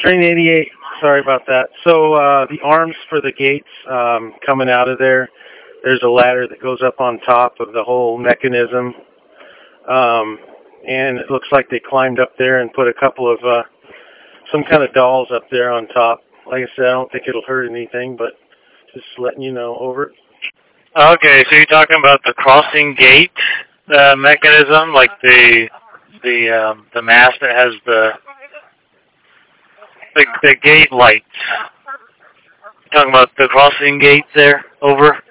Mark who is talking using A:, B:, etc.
A: Train 88, sorry about that. So the arms for the gates coming out of there, there's a ladder that goes up on top of the whole mechanism. And it looks like they climbed up there and put a couple of some kind of dolls up there on top. Like I said, I don't think it'll hurt anything, but just letting you know. Over.
B: Okay, so you're talking about the crossing gate mechanism, like the mast that has the gate lights. You're talking about the crossing gate there. Over.